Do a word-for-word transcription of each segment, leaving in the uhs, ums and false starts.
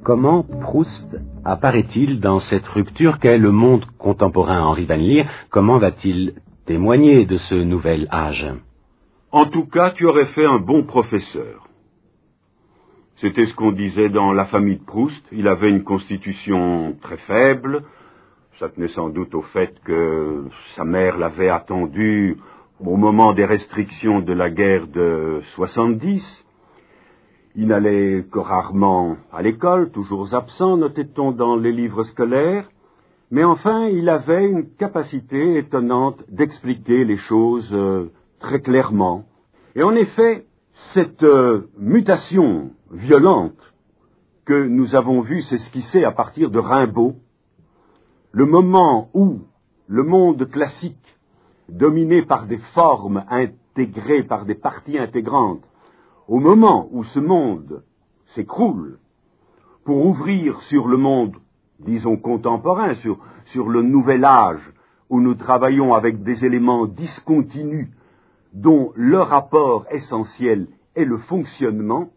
Comment Proust apparaît-il dans cette rupture qu'est le monde contemporain Henri Van Leer? Comment va-t-il témoigner de ce nouvel âge? En tout cas, tu aurais fait un bon professeur. C'était ce qu'on disait dans la famille de Proust. Il avait une constitution très faible. Ça tenait sans doute au fait que sa mère l'avait attendu au moment des restrictions de la guerre de soixante-dix. Il n'allait que rarement à l'école, toujours absent, notait-on dans les livres scolaires. Mais enfin, il avait une capacité étonnante d'expliquer les choses euh, très clairement. Et en effet, cette euh, mutation violente que nous avons vue s'esquisser à partir de Rimbaud, le moment où le monde classique, dominé par des formes intégrées par des parties intégrantes, au moment où ce monde s'écroule, pour ouvrir sur le monde, disons, contemporain, sur, sur le nouvel âge, où nous travaillons avec des éléments discontinus, dont le rapport essentiel est le fonctionnement,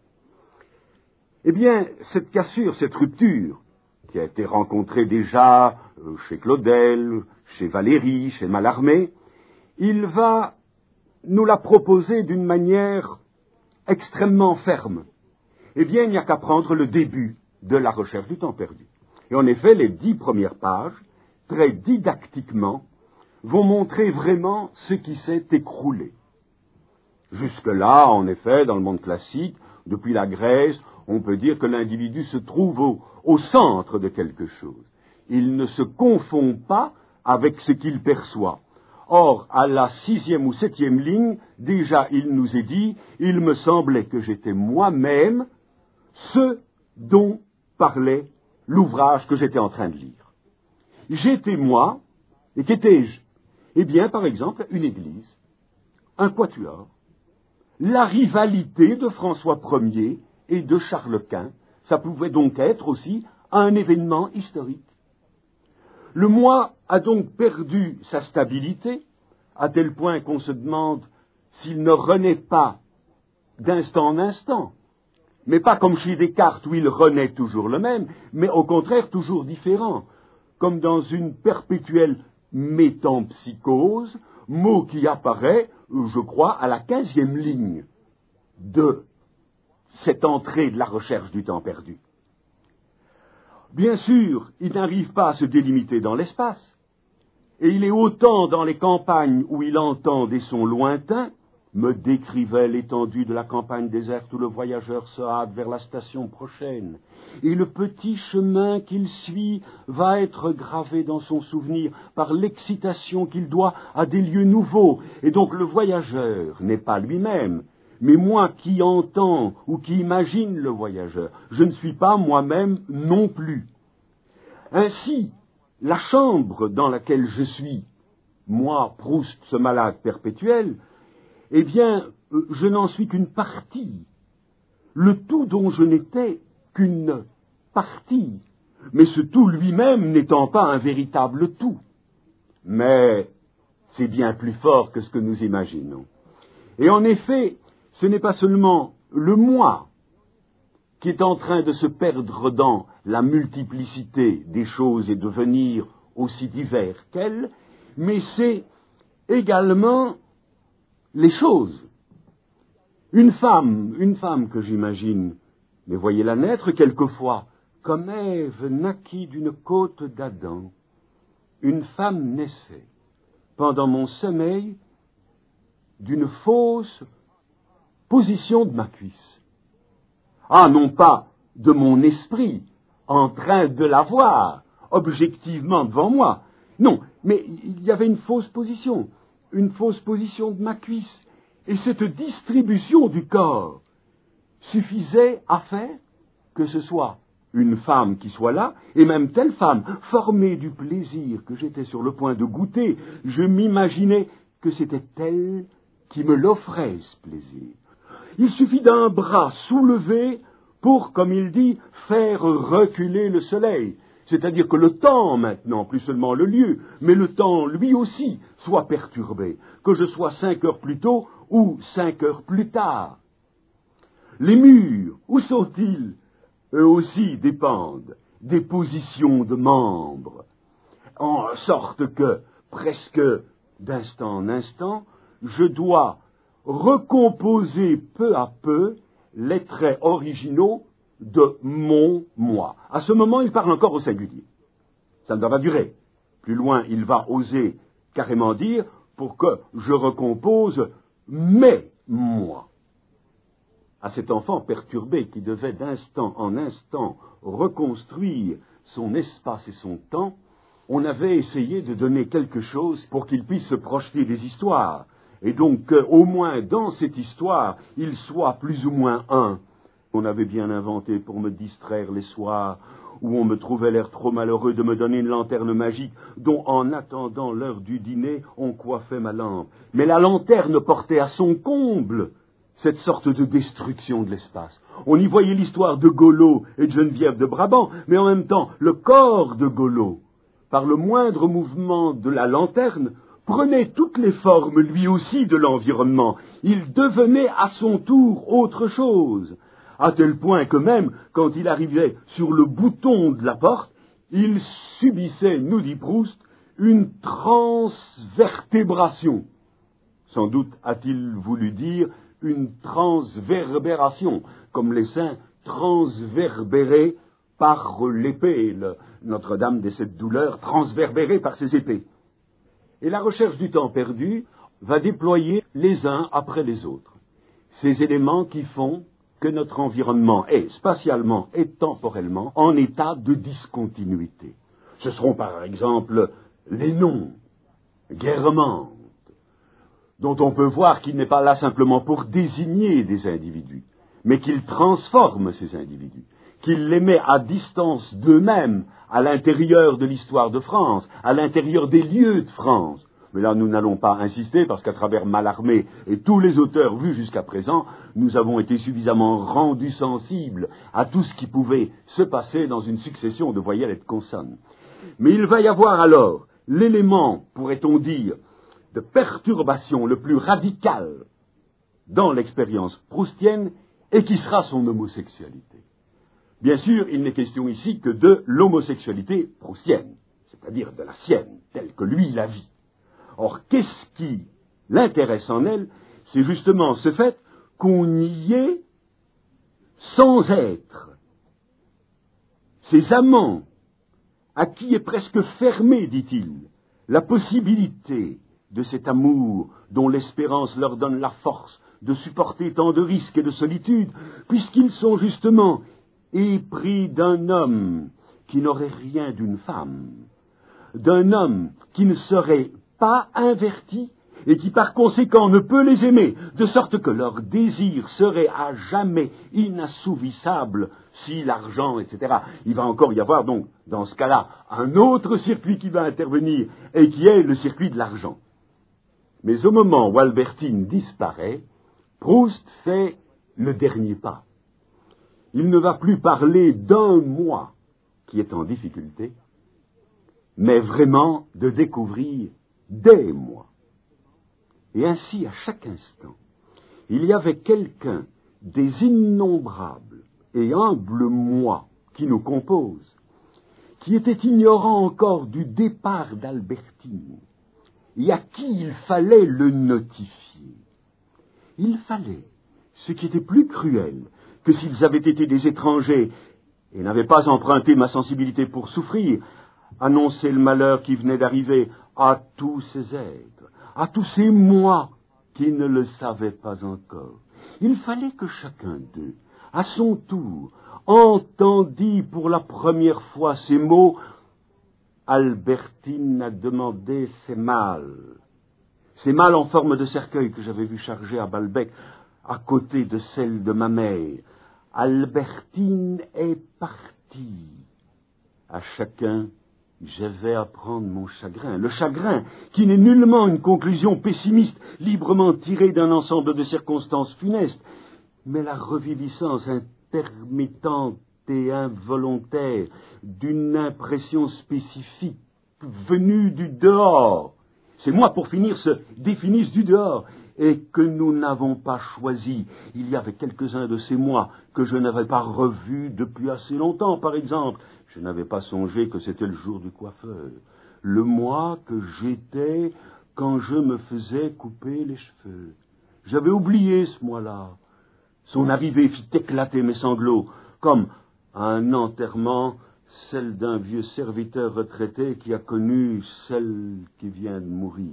eh bien, cette cassure, cette rupture, qui a été rencontrée déjà euh, chez Claudel, chez Valéry, chez Mallarmé, il va nous la proposer d'une manière extrêmement ferme. Eh bien, il n'y a qu'à prendre le début de la recherche du temps perdu. Et en effet, les dix premières pages, très didactiquement, vont montrer vraiment ce qui s'est écroulé. Jusque-là, en effet, dans le monde classique, depuis la Grèce, on peut dire que l'individu se trouve au, au centre de quelque chose. Il ne se confond pas avec ce qu'il perçoit. Or, à la sixième ou septième ligne, déjà il nous est dit, il me semblait que j'étais moi-même ce dont parlait l'ouvrage que j'étais en train de lire. J'étais moi, et qu'étais-je? Eh bien, par exemple, une église, un quatuor, la rivalité de François Ier et de Charles Quint, ça pouvait donc être aussi un événement historique. Le moi a donc perdu sa stabilité, à tel point qu'on se demande s'il ne renaît pas d'instant en instant, mais pas comme chez Descartes où il renaît toujours le même, mais au contraire toujours différent, comme dans une perpétuelle métampsychose, mot qui apparaît, je crois, à la quinzième ligne de cette entrée de la recherche du temps perdu. Bien sûr, il n'arrive pas à se délimiter dans l'espace, et il est autant dans les campagnes où il entend des sons lointains, me décrivait l'étendue de la campagne déserte où le voyageur se hâte vers la station prochaine, et le petit chemin qu'il suit va être gravé dans son souvenir par l'excitation qu'il doit à des lieux nouveaux, et donc le voyageur n'est pas lui-même, mais moi qui entends ou qui imagine le voyageur, je ne suis pas moi-même non plus. Ainsi, la chambre dans laquelle je suis, moi, Proust, ce malade perpétuel, eh bien, je n'en suis qu'une partie. Le tout dont je n'étais qu'une partie, mais ce tout lui-même n'étant pas un véritable tout. Mais c'est bien plus fort que ce que nous imaginons. Et en effet, ce n'est pas seulement le moi qui est en train de se perdre dans la multiplicité des choses et devenir aussi divers qu'elles, mais c'est également les choses. Une femme, une femme que j'imagine, mais voyez-la naître quelquefois, comme Ève naquit d'une côte d'Adam, une femme naissait, pendant mon sommeil, d'une fausse position de ma cuisse. Ah, non pas de mon esprit, en train de la voir, objectivement devant moi. Non, mais il y avait une fausse position, une fausse position de ma cuisse. Et cette distribution du corps suffisait à faire que ce soit une femme qui soit là, et même telle femme, formée du plaisir que j'étais sur le point de goûter, je m'imaginais que c'était elle qui me l'offrait, ce plaisir. Il suffit d'un bras soulevé pour, comme il dit, faire reculer le soleil. C'est-à-dire que le temps maintenant, plus seulement le lieu, mais le temps lui aussi, soit perturbé, que je sois cinq heures plus tôt ou cinq heures plus tard. Les murs, où sont-ils? eux aussi dépendent des positions de membres, en sorte que, presque d'instant en instant, je dois recomposer peu à peu les traits originaux de mon moi. À ce moment, il parle encore au singulier. Ça ne va pas durer. Plus loin, il va oser carrément dire pour que je recompose mes moi. À cet enfant perturbé qui devait d'instant en instant reconstruire son espace et son temps, on avait essayé de donner quelque chose pour qu'il puisse se projeter des histoires, et donc qu'au moins dans cette histoire, il soit plus ou moins un. On avait bien inventé pour me distraire les soirs, où on me trouvait l'air trop malheureux de me donner une lanterne magique, dont en attendant l'heure du dîner, on coiffait ma lampe. Mais la lanterne portait à son comble cette sorte de destruction de l'espace. On y voyait l'histoire de Golo et de Geneviève de Brabant, mais en même temps, le corps de Golo, par le moindre mouvement de la lanterne, prenait toutes les formes, lui aussi, de l'environnement. Il devenait à son tour autre chose, à tel point que même, quand il arrivait sur le bouton de la porte, il subissait, nous dit Proust, une transvertébration. Sans doute a-t-il voulu dire une transverbération, comme les saints transverbérés par l'épée, le Notre-Dame des sept douleurs, transverbérée par ses épées. Et la recherche du temps perdu va déployer les uns après les autres ces éléments qui font que notre environnement est, spatialement et temporellement, en état de discontinuité. Ce seront par exemple les noms, Guermantes, dont on peut voir qu'il n'est pas là simplement pour désigner des individus, mais qu'il transforme ces individus, qu'il les met à distance d'eux-mêmes, à l'intérieur de l'histoire de France, à l'intérieur des lieux de France. Mais là, nous n'allons pas insister, parce qu'à travers Mallarmé et tous les auteurs vus jusqu'à présent, nous avons été suffisamment rendus sensibles à tout ce qui pouvait se passer dans une succession de voyelles et de consonnes. Mais il va y avoir alors l'élément, pourrait-on dire, de perturbation le plus radical dans l'expérience proustienne, et qui sera son homosexualité. Bien sûr, il n'est question ici que de l'homosexualité proustienne, c'est-à-dire de la sienne, telle que lui la vit. Or, qu'est-ce qui l'intéresse en elle? C'est justement ce fait qu'on y est sans être. Ces amants, à qui est presque fermé, dit-il, la possibilité de cet amour dont l'espérance leur donne la force de supporter tant de risques et de solitude, puisqu'ils sont justement épris d'un homme qui n'aurait rien d'une femme, d'un homme qui ne serait pas inverti et qui par conséquent ne peut les aimer, de sorte que leur désir serait à jamais inassouvissable si l'argent, et cetera. Il va encore y avoir donc, dans ce cas-là, un autre circuit qui va intervenir et qui est le circuit de l'argent. Mais au moment où Albertine disparaît, Proust fait le dernier pas. Il ne va plus parler d'un moi qui est en difficulté, mais vraiment de découvrir des moi. Et ainsi, à chaque instant, il y avait quelqu'un des innombrables et humbles moi qui nous composent, qui était ignorant encore du départ d'Albertine, et à qui il fallait le notifier. Il fallait, ce qui était plus cruel que s'ils avaient été des étrangers et n'avaient pas emprunté ma sensibilité pour souffrir, annoncer le malheur qui venait d'arriver à tous ces êtres, à tous ces moi qui ne le savaient pas encore. Il fallait que chacun d'eux, à son tour, entendit pour la première fois ces mots. Albertine a demandé ses malles. Ces malles en forme de cercueil que j'avais vu charger à Balbec, à côté de celle de ma mère. Albertine est partie. À chacun, j'avais à prendre mon chagrin. Le chagrin, qui n'est nullement une conclusion pessimiste, librement tirée d'un ensemble de circonstances funestes, mais la reviviscence intermittente et involontaire d'une impression spécifique venue du dehors. Ces mots, pour finir, se définissent du dehors et que nous n'avons pas choisi. Il y avait quelques-uns de ces mois que je n'avais pas revus depuis assez longtemps, par exemple. Je n'avais pas songé que c'était le jour du coiffeur. Le mois que j'étais quand je me faisais couper les cheveux. J'avais oublié ce mois-là. Son arrivée fit éclater mes sanglots, comme à un enterrement, celle d'un vieux serviteur retraité qui a connu celle qui vient de mourir.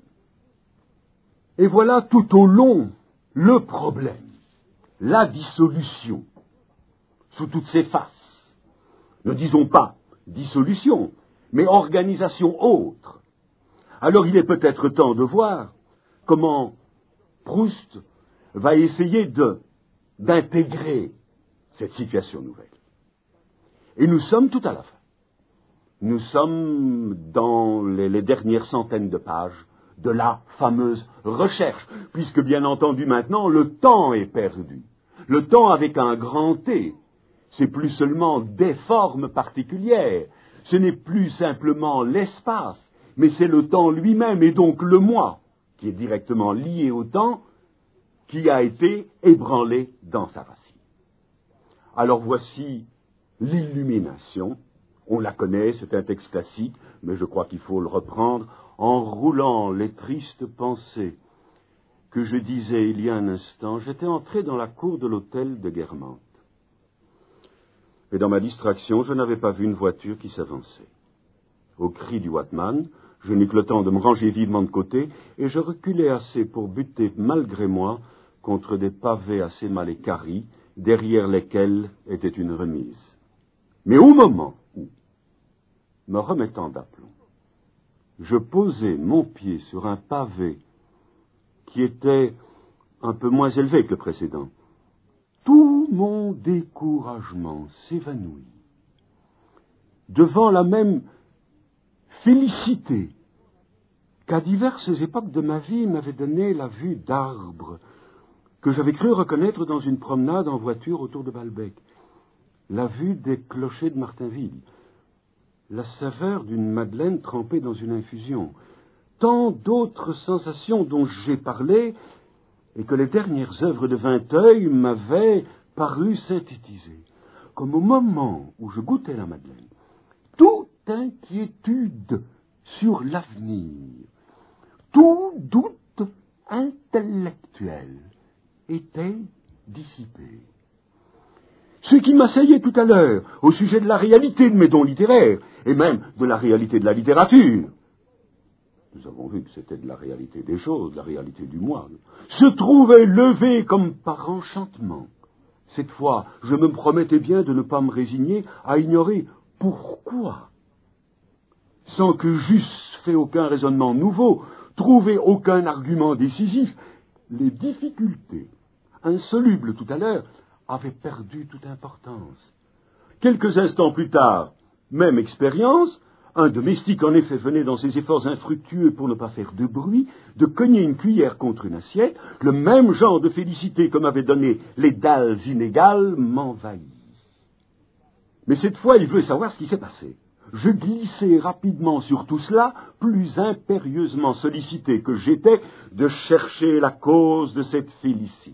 Et voilà tout au long le problème, la dissolution, sous toutes ses faces. Ne disons pas dissolution, mais organisation autre. Alors il est peut-être temps de voir comment Proust va essayer de, d'intégrer cette situation nouvelle. Et nous sommes tout à la fin. Nous sommes dans les, les dernières centaines de pages de la fameuse recherche, puisque bien entendu maintenant le temps est perdu. Le temps avec un grand T, c'est plus seulement des formes particulières, ce n'est plus simplement l'espace, mais c'est le temps lui-même, et donc le moi, qui est directement lié au temps, qui a été ébranlé dans sa racine. Alors voici l'illumination. On la connaît, c'est un texte classique, mais je crois qu'il faut le reprendre en roulant les tristes pensées que je disais il y a un instant. J'étais entré dans la cour de l'hôtel de Guermantes. Et dans ma distraction, je n'avais pas vu une voiture qui s'avançait. Au cri du Wattman, je n'eus que le temps de me ranger vivement de côté, et je reculai assez pour buter, malgré moi, contre des pavés assez mal équarris, derrière lesquels était une remise. Mais au moment où, me remettant d'aplomb, je posai mon pied sur un pavé qui était un peu moins élevé que le précédent, tout mon découragement s'évanouit devant la même félicité qu'à diverses époques de ma vie m'avait donné la vue d'arbres que j'avais cru reconnaître dans une promenade en voiture autour de Balbec, la vue des clochers de Martinville, la saveur d'une madeleine trempée dans une infusion, tant d'autres sensations dont j'ai parlé et que les dernières œuvres de Vinteuil m'avaient paru synthétiser, comme au moment où je goûtais la madeleine, toute inquiétude sur l'avenir, tout doute intellectuel était dissipé. Ce qui m'assaillait tout à l'heure au sujet de la réalité de mes dons littéraires, et même de la réalité de la littérature, nous avons vu que c'était de la réalité des choses, de la réalité du moi, se trouvait levé comme par enchantement. Cette fois, je me promettais bien de ne pas me résigner à ignorer pourquoi, sans que j'eusse fait aucun raisonnement nouveau, trouvé aucun argument décisif. Les difficultés, insolubles tout à l'heure, avaient perdu toute importance. Quelques instants plus tard, même expérience, un domestique en effet venait dans ses efforts infructueux pour ne pas faire de bruit, de cogner une cuillère contre une assiette. Le même genre de félicité que m'avaient donné les dalles inégales m'envahit. Mais cette fois, il veut savoir ce qui s'est passé. Je glissai rapidement sur tout cela, plus impérieusement sollicité que j'étais de chercher la cause de cette félicité.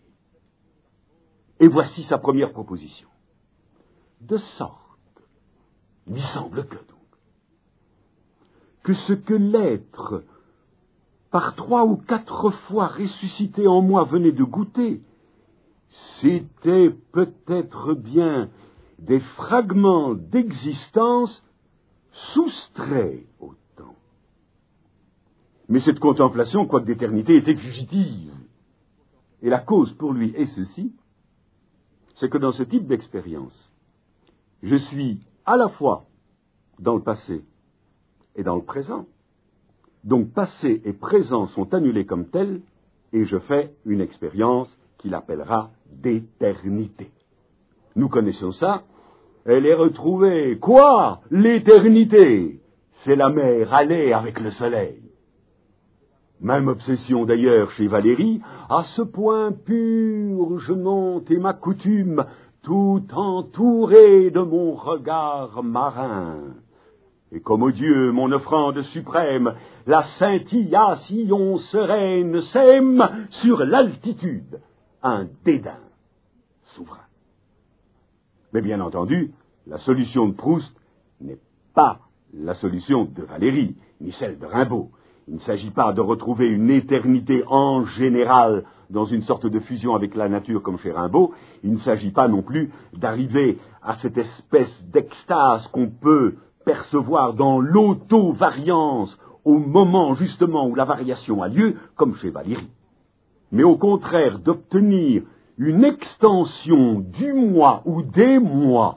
Et voici sa première proposition. De sorte, il semble que donc, que ce que l'être, par trois ou quatre fois ressuscité en moi, venait de goûter, c'était peut-être bien des fragments d'existence soustraits au temps. Mais cette contemplation, quoique d'éternité, était fugitive. Et la cause pour lui est ceci, c'est que dans ce type d'expérience, je suis à la fois dans le passé et dans le présent. Donc passé et présent sont annulés comme tels, et je fais une expérience qu'il appellera d'éternité. Nous connaissons ça, elle est retrouvée. Quoi? L'éternité? C'est la mer allée avec le soleil. Même obsession d'ailleurs chez Valérie, à ce point pur je monte et ma coutume, tout entouré de mon regard marin. Et comme au Dieu, mon offrande suprême, la scintillation sereine sème sur l'altitude un dédain souverain. Mais bien entendu, la solution de Proust n'est pas la solution de Valéry, ni celle de Rimbaud. Il ne s'agit pas de retrouver une éternité en général dans une sorte de fusion avec la nature comme chez Rimbaud. Il ne s'agit pas non plus d'arriver à cette espèce d'extase qu'on peut percevoir dans l'auto-variance au moment justement où la variation a lieu, comme chez Valéry. Mais au contraire d'obtenir une extension du moi ou des moi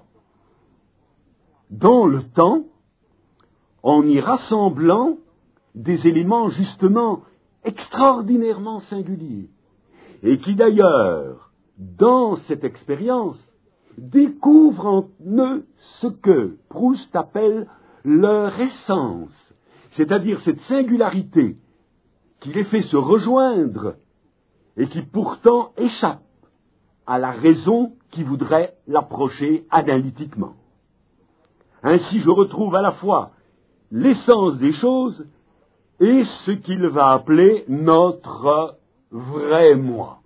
dans le temps, en y rassemblant des éléments justement extraordinairement singuliers, et qui d'ailleurs, dans cette expérience, découvrent en eux ce que Proust appelle leur essence, c'est-à-dire cette singularité qui les fait se rejoindre et qui pourtant échappe à la raison qui voudrait l'approcher analytiquement. Ainsi, je retrouve à la fois l'essence des choses et ce qu'il va appeler notre vrai moi.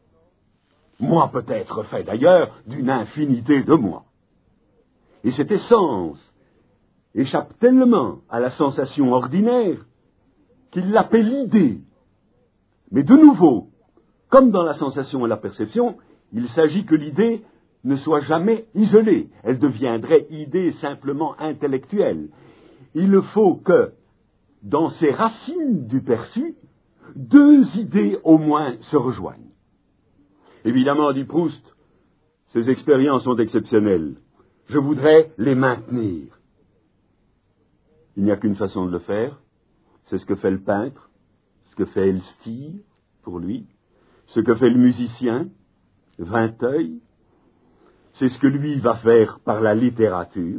Moi peut-être fait d'ailleurs d'une infinité de moi. Et cette essence échappe tellement à la sensation ordinaire qu'il l'appelle idée. Mais de nouveau, comme dans la sensation et la perception, il s'agit que l'idée ne soit jamais isolée. Elle deviendrait idée simplement intellectuelle. Il faut que, dans ces racines du perçu, deux idées au moins se rejoignent. Évidemment, dit Proust, ces expériences sont exceptionnelles. Je voudrais les maintenir. Il n'y a qu'une façon de le faire. C'est ce que fait le peintre, ce que fait Elstir, pour lui, ce que fait le musicien, Vinteuil. C'est ce que lui va faire par la littérature.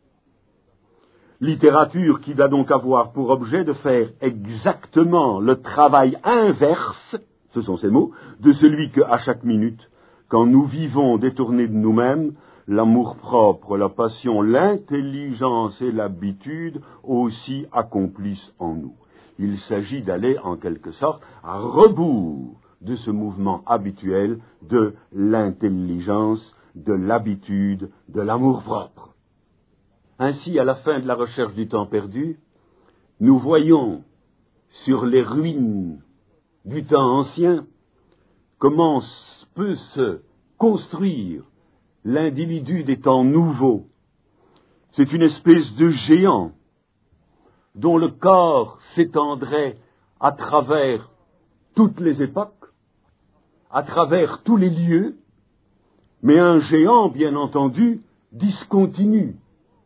Littérature qui va donc avoir pour objet de faire exactement le travail inverse, ce sont ces mots, de celui que, à chaque minute, quand nous vivons détournés de nous-mêmes, l'amour-propre, la passion, l'intelligence et l'habitude aussi accomplissent en nous. Il s'agit d'aller, en quelque sorte, à rebours de ce mouvement habituel de l'intelligence, de l'habitude, de l'amour-propre. Ainsi, à la fin de la recherche du temps perdu, nous voyons sur les ruines du temps ancien comment peut se construire l'individu des temps nouveaux. C'est une espèce de géant dont le corps s'étendrait à travers toutes les époques, à travers tous les lieux, mais un géant, bien entendu, discontinu,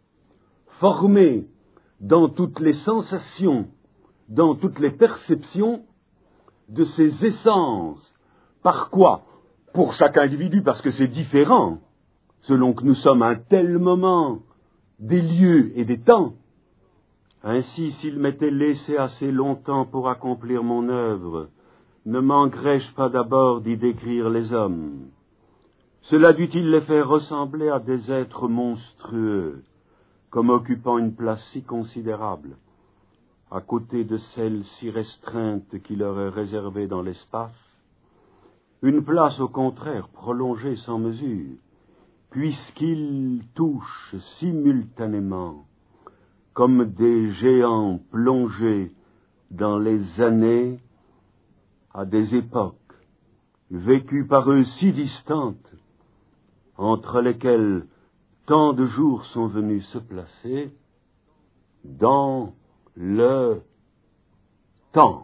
formé dans toutes les sensations, dans toutes les perceptions de ces essences. Par quoi? Pour chaque individu, parce que c'est différent, selon que nous sommes à un tel moment des lieux et des temps. Ainsi, s'il m'était laissé assez longtemps pour accomplir mon œuvre, ne manquerais-je pas d'abord d'y décrire les hommes? Cela dut-il les faire ressembler à des êtres monstrueux, comme occupant une place si considérable, à côté de celle si restreinte qui leur est réservée dans l'espace, une place au contraire prolongée sans mesure, puisqu'ils touchent simultanément, comme des géants plongés dans les années, à des époques, vécues par eux si distantes, entre lesquelles tant de jours sont venus se placer dans le temps.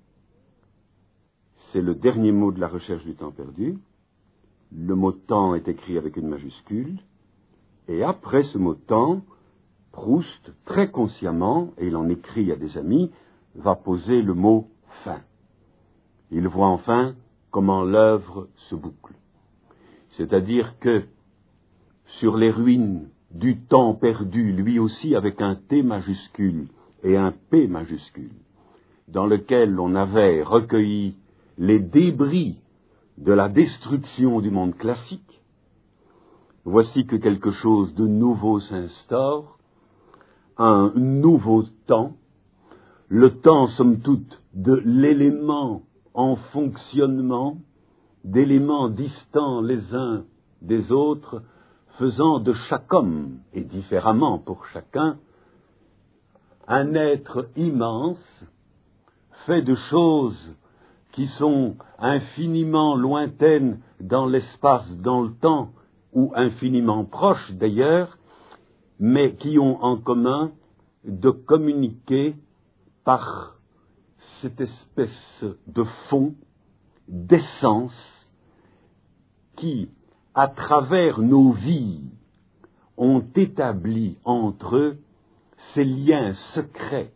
C'est le dernier mot de la recherche du temps perdu. Le mot temps est écrit avec une majuscule, et après ce mot temps, Proust, très consciemment, et il en écrit à des amis, va poser le mot fin. Il voit enfin comment l'œuvre se boucle. C'est-à-dire que, sur les ruines du temps perdu, lui aussi avec un T majuscule et un P majuscule, dans lequel on avait recueilli les débris de la destruction du monde classique, voici que quelque chose de nouveau s'instaure, un nouveau temps, le temps, somme toute, de l'élément en fonctionnement, d'éléments distants les uns des autres, faisant de chaque homme, et différemment pour chacun, un être immense, fait de choses qui sont infiniment lointaines dans l'espace, dans le temps, ou infiniment proches d'ailleurs, mais qui ont en commun de communiquer par cette espèce de fond, d'essence, qui, à travers nos vies, ont établi entre eux ces liens secrets,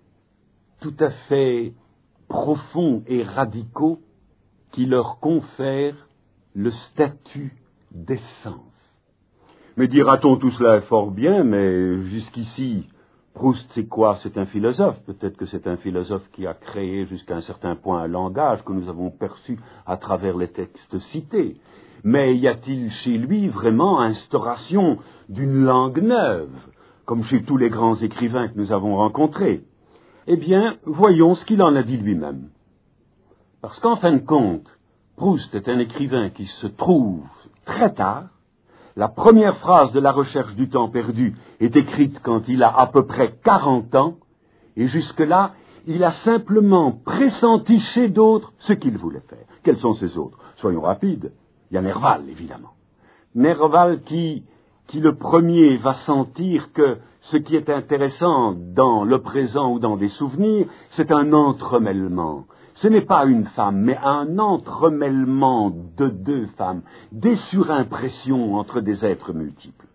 tout à fait profonds et radicaux, qui leur confèrent le statut d'essence. Mais dira-t-on, tout cela est fort bien, mais jusqu'ici, Proust, c'est quoi? C'est un philosophe. Peut-être que c'est un philosophe qui a créé jusqu'à un certain point un langage que nous avons perçu à travers les textes cités. Mais y a-t-il chez lui vraiment instauration d'une langue neuve, comme chez tous les grands écrivains que nous avons rencontrés? Eh bien, voyons ce qu'il en a dit lui-même. Parce qu'en fin de compte, Proust est un écrivain qui se trouve très tard. La première phrase de La Recherche du temps perdu est écrite quand il a à peu près quarante ans, et jusque-là, il a simplement pressenti chez d'autres ce qu'il voulait faire. Quels sont ces autres? Soyons rapides. Il y a Nerval, évidemment. Nerval qui, qui le premier va sentir que ce qui est intéressant dans le présent ou dans des souvenirs, c'est un entremêlement. Ce n'est pas une femme, mais un entremêlement de deux femmes, des surimpressions entre des êtres multiples.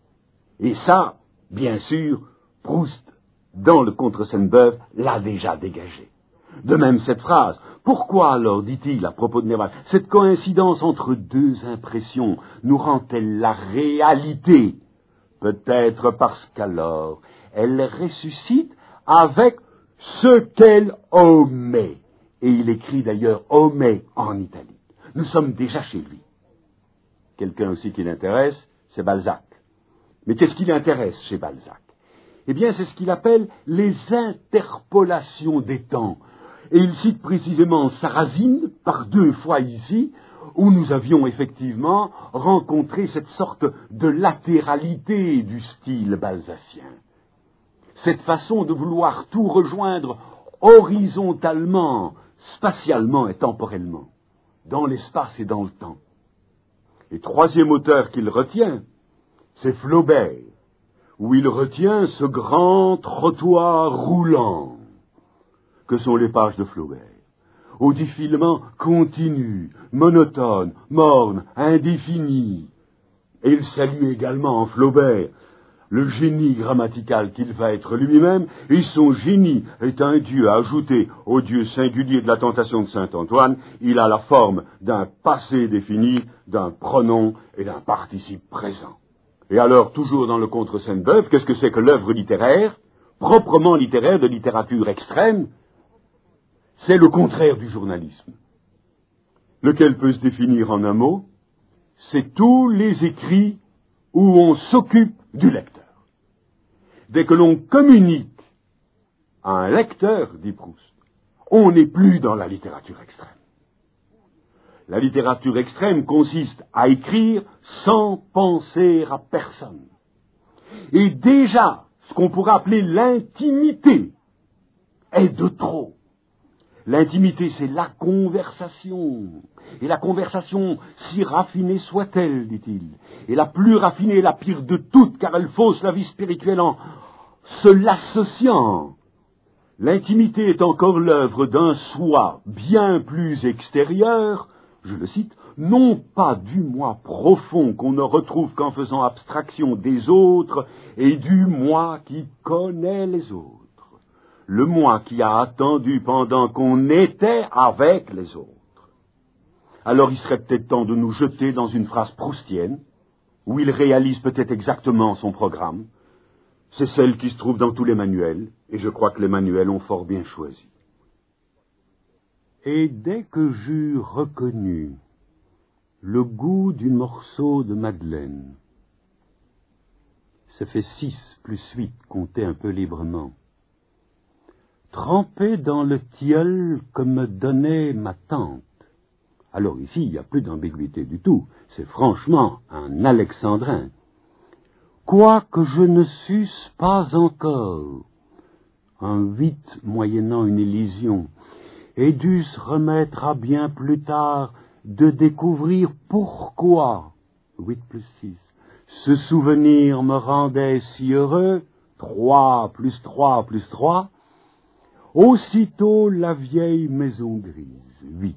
Et ça, bien sûr, Proust, dans le Contre Sainte-Beuve, l'a déjà dégagé. De même cette phrase, pourquoi alors, dit-il à propos de Nerval, cette coïncidence entre deux impressions nous rend-elle la réalité? Peut-être parce qu'alors, elle ressuscite avec ce qu'elle omet. Et il écrit d'ailleurs « omet » en italique. Nous sommes déjà chez lui. Quelqu'un aussi qui l'intéresse, c'est Balzac. Mais qu'est-ce qui l'intéresse chez Balzac? Eh bien, c'est ce qu'il appelle les interpolations des temps. Et il cite précisément Sarrazine, par deux fois ici, où nous avions effectivement rencontré cette sorte de latéralité du style balzacien. Cette façon de vouloir tout rejoindre horizontalement, spatialement et temporellement, dans l'espace et dans le temps. Et troisième auteur qu'il retient, c'est Flaubert, où il retient ce grand trottoir roulant que sont les pages de Flaubert, au défilement continu, monotone, morne, indéfini. Et il salue également en Flaubert le génie grammatical qu'il va être lui-même, et son génie est un dieu ajouté au dieu singulier de la tentation de saint Antoine. Il a la forme d'un passé défini, d'un pronom et d'un participe présent. Et alors, toujours dans le Contre Sainte-Beuve, qu'est-ce que c'est que l'œuvre littéraire, proprement littéraire, de littérature extrême? C'est le contraire du journalisme, lequel peut se définir en un mot, c'est tous les écrits où on s'occupe du lecteur. Dès que l'on communique à un lecteur, dit Proust, on n'est plus dans la littérature extrême. La littérature extrême consiste à écrire sans penser à personne. Et déjà, ce qu'on pourrait appeler l'intimité est de trop. L'intimité, c'est la conversation. Et la conversation, si raffinée soit-elle, dit-il, est la plus raffinée et la pire de toutes, car elle fausse la vie spirituelle en se l'associant. L'intimité est encore l'œuvre d'un soi bien plus extérieur, je le cite, non pas du moi profond qu'on ne retrouve qu'en faisant abstraction des autres et du moi qui connaît les autres. Le moi qui a attendu pendant qu'on était avec les autres. Alors il serait peut-être temps de nous jeter dans une phrase proustienne, où il réalise peut-être exactement son programme. C'est celle qui se trouve dans tous les manuels, et je crois que les manuels ont fort bien choisi. Et dès que j'eus reconnu le goût du morceau de madeleine, Ça fait six plus huit, comptez un peu librement. Trempé dans le tilleul que me donnait ma tante. Alors ici, il n'y a plus d'ambiguïté du tout. C'est franchement un alexandrin. Quoique je ne susse pas encore, un huit moyennant une élision, et dusse remettre à bien plus tard de découvrir pourquoi, huit plus six, ce souvenir me rendait si heureux, trois plus trois plus trois, aussitôt la vieille maison grise, huit,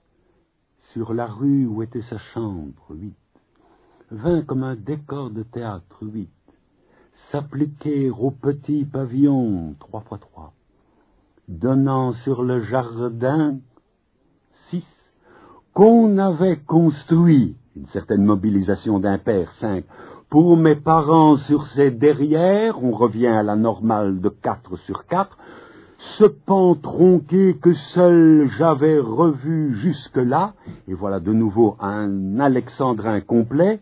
sur la rue où était sa chambre, huit, vint comme un décor de théâtre, huit, s'appliquer au petit pavillon, trois fois trois, donnant sur le jardin, six, qu'on avait construit, une certaine mobilisation d'impair, cinq, pour mes parents sur ses derrières, on revient à la normale de quatre sur quatre, ce pan tronqué que seul j'avais revu jusque-là, et voilà de nouveau un alexandrin complet,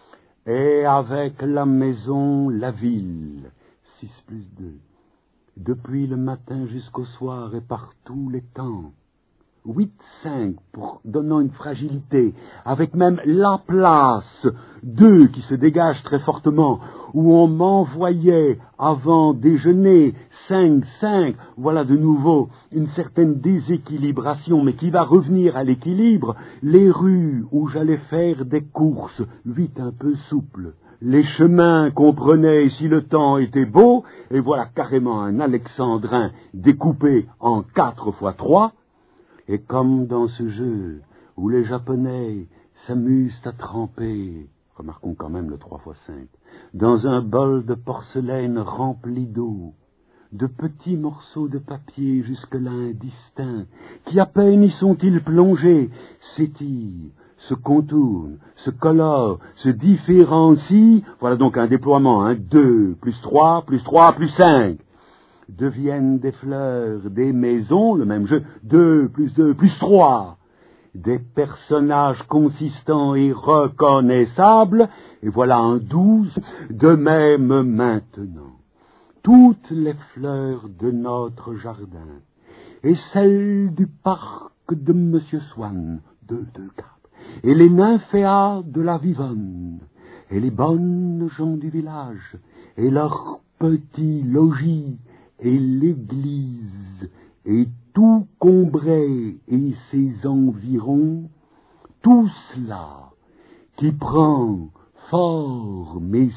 et avec la maison, la ville, six plus deux, depuis le matin jusqu'au soir et par tous les temps, huit cinq, pour donnant une fragilité, avec même la place, deux qui se dégage très fortement, où on m'envoyait avant déjeuner, cinq cinq, voilà de nouveau une certaine déséquilibration, mais qui va revenir à l'équilibre, les rues où j'allais faire des courses, huit un peu souples, les chemins qu'on prenait si le temps était beau, et voilà carrément un alexandrin découpé en quatre fois trois, et comme dans ce jeu où les Japonais s'amusent à tremper, remarquons quand même le trois fois cinq, dans un bol de porcelaine rempli d'eau, de petits morceaux de papier jusque-là indistincts, qui à peine y sont-ils plongés, s'étirent, se contournent, se colorent, se différencient, voilà donc un déploiement, un deux, plus trois, plus trois, plus cinq, deviennent des fleurs, des maisons, le même jeu, deux, plus deux, plus trois, des personnages consistants et reconnaissables, et voilà un douze, de même maintenant. Toutes les fleurs de notre jardin, et celles du parc de Monsieur Swann, deux, deux, quatre, et les nymphéas de la Vivonne, et les bonnes gens du village, et leurs petits logis, et l'église, et tout Combray et ses environs, tout cela qui prend forme et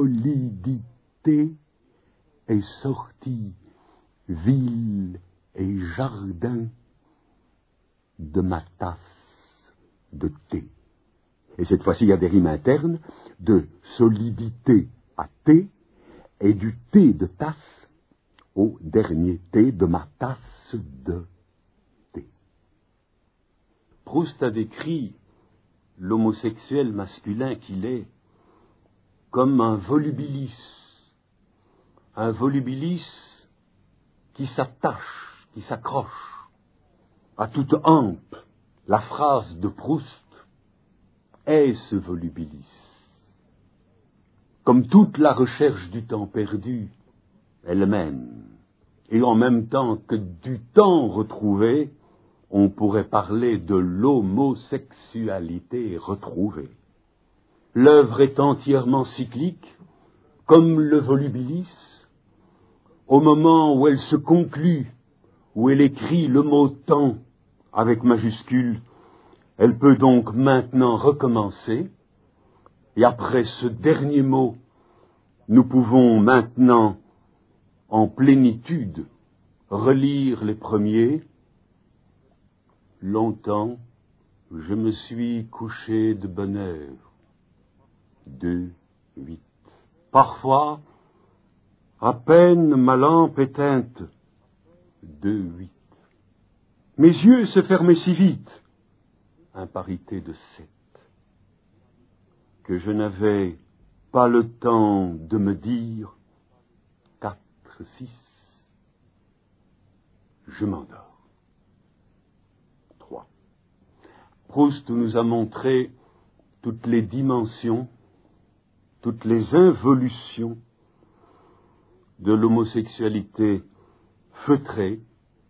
solidité est sorti, ville et jardin, de ma tasse de thé. Et cette fois-ci, il y a des rimes internes, de solidité à thé, et du thé de tasse au dernier thé de ma tasse de thé. Proust a décrit l'homosexuel masculin qu'il est comme un volubilis, un volubilis qui s'attache, qui s'accroche à toute hampe. La phrase de Proust est ce volubilis. Comme toute la recherche du temps perdu elle-même, et en même temps que du temps retrouvé, on pourrait parler de l'homosexualité retrouvée. L'œuvre est entièrement cyclique, comme le volubilis, au moment où elle se conclut, où elle écrit le mot temps avec majuscule, elle peut donc maintenant recommencer, et après ce dernier mot, nous pouvons maintenant, en plénitude, relire les premiers. Longtemps, je me suis couché de bonne heure. Deux, huit. Parfois, à peine ma lampe éteinte. Deux, huit. Mes yeux se fermaient si vite. Imparité de sept. Que je n'avais pas le temps de me dire quatre, six. Je m'endors. Trois. Proust nous a montré toutes les dimensions toutes les involutions de l'homosexualité feutrée,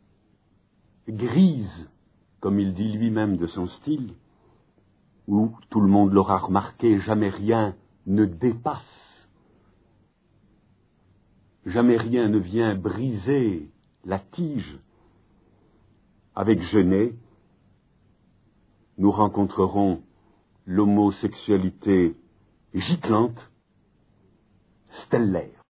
grise, comme il dit lui-même de son style, où, tout le monde l'aura remarqué, jamais rien ne dépasse, jamais rien ne vient briser la tige. Avec Genet, nous rencontrerons l'homosexualité giclante, stellaire.